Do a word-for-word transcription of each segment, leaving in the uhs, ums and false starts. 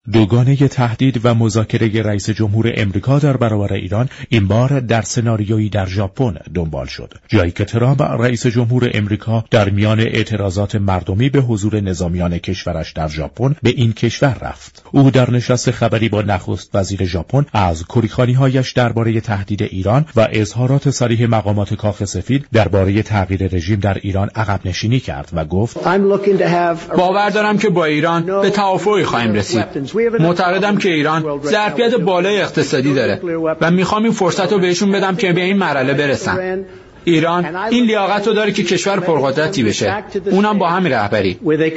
دوگانه تهدید و مذاکره رئیس جمهور امریکا در برابر ایران این بار در سناریویی در ژاپن دنبال شد، جایی که ترامپ رئیس جمهور امریکا در میان اعتراضات مردمی به حضور نظامیان کشورش در ژاپن به این کشور رفت. او در نشست خبری با نخست وزیر ژاپن از کوریخوانی‌هایش درباره تهدید ایران و اظهارات صریح مقامات کاخ سفید درباره تغییر رژیم در ایران عقب نشینی کرد و گفت: باور دارم که با ایران به توافقی خواهیم رسید. معتقدم که ایران ظرفیت بالای اقتصادی داره و میخوام این فرصت رو بهشون بدم که به این مرحله برسن. ایران این لیاقت رو داره که کشور پرقدرتی بشه، اونم با همین رهبری.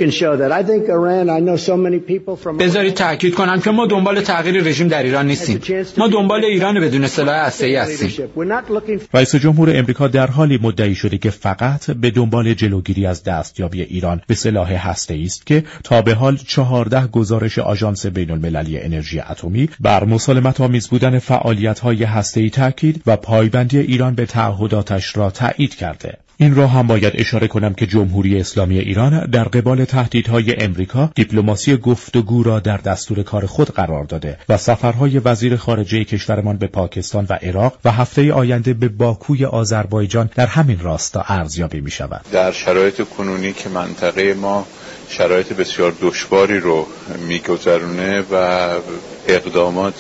بذارید تأکید کنم که ما دنبال تغییر رژیم در ایران نیستیم، ما دنبال ایران بدون سلاح هسته‌ای هستیم. رئیس جمهور امریکا در حالی مدعی شده که فقط به دنبال جلوگیری از دستیابی ایران به سلاح هسته‌ای است که تا به حال چهارده گزارش آژانس بین‌المللی انرژی اتمی بر مسالمت‌آمیز بودن فعالیت‌های هسته‌ای تاکید و پایبندی ایران به تعهداتش را تایید کرده. این را هم باید اشاره کنم که جمهوری اسلامی ایران در قبال تهدیدهای امریکا دیپلماسی گفتگو را در دستور کار خود قرار داده و سفرهای وزیر خارجه کشورمان به پاکستان و عراق و هفته آینده به باکوی آذربایجان در همین راستا ارزیابی می شود. در شرایط کنونی که منطقه ما شرایط بسیار دشواری رو میگذرونه و اقدامات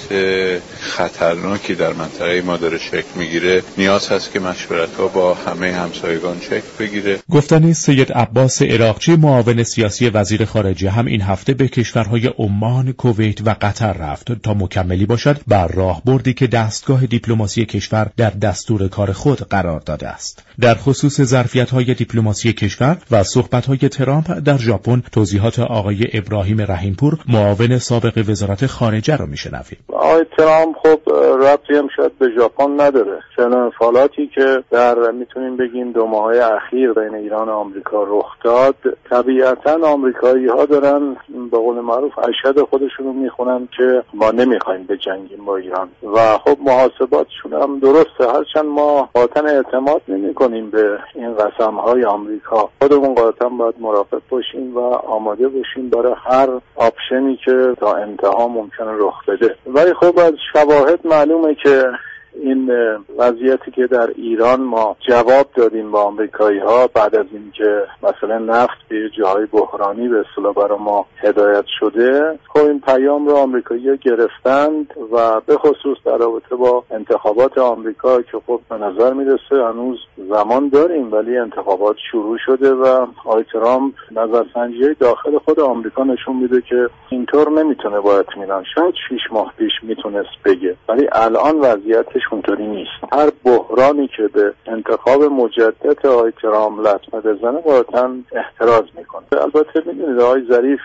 خطرناکی در منطقه ما داره شکل میگیره، نیاز هست که مشورت‌ها با همه همسایگان شکل بگیره. گفتن سید عباس عراقچی معاون سیاسی وزیر خارجه هم این هفته به کشورهای عمان، کویت و قطر رفت تا مکملی باشد بر راهبردی که دستگاه دیپلماسی کشور در دستور کار خود قرار داده است. در خصوص ظرفیت‌های دیپلماسی کشور و صحبت‌های ترامپ در ژاپن توضیحات آقای ابراهیم رحیمپور معاون سابق وزارت خارجه رو میشنویم. آقای ترامپ خب ربطی هم شاید به ژاپن نداره. چنان انفعالاتی که در میتونیم بگیم دو ماهه اخیر بین ایران و آمریکا رخ داد، طبیعتاً آمریکایی‌ها دارن به قول معروف اشهد خودشونو میخونن که ما نمیخوایم بجنگیم با ایران و خب محاسباتشون هم درسته، هرچند ما قاطعاً اعتماد نمی‌کنیم به این قسم‌های آمریکا. خودمون قاطعاً باید مراقب باشیم و آماده باشیم برای هر آپشنی که تا انتها ممکنه رخ بده. ولی خب از شواهد معلومه که این وضعیتی که در ایران ما جواب دادیم با آمریکایی‌ها بعد از اینکه مثلا نفت به جاهای بحرانی به اصطلاح برای ما هدایت شده، خب این پیام رو آمریکایی‌ها گرفتند و به خصوص در رابطه با انتخابات آمریکا که خب به نظر میرسه هنوز زمان داریم ولی انتخابات شروع شده و آقای ترامپ نظرسنجی داخل خود آمریکا نشون میده که اینطور نمیتونه با اطمینان، شاید شش ماه پیش میتونست بگه ولی الان وضعیتش اونطوری نیست. هر بحرانی که به انتخاب مجدد آقای ترامپ لطمه بزنه قاطعاً احتراز میکنه. البته میدونید آقای ظریف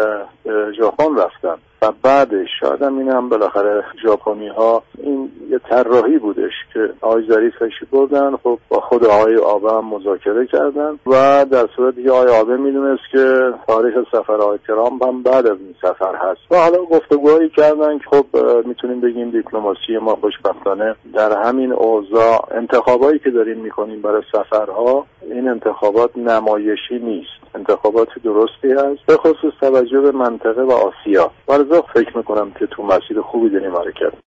ژاپن رفتن و بعدش شاید هم این هم بالاخره ژاپنی ها این یه طراحی بودش که آقای ظریفش بردن، خب با خود آقای آبه هم مذاکره کردن و در صورتی که آقای آبه میدونست که تاریخ سفر آقای ترامپ هم بعد از این سفر هست و حالا گفتگوهایی کردن که خب میتونیم بگیم دیپلماسی ما خوشبختانه در همین اوضاع انتخابایی که داریم میکنیم برای سفرها این انتخابات نمایشی نیست، انتخابات درستی هست به خصوص توجه به منطقه و آسیا. برای فکر میکنم که تو مسیر خوبی داریم حرکت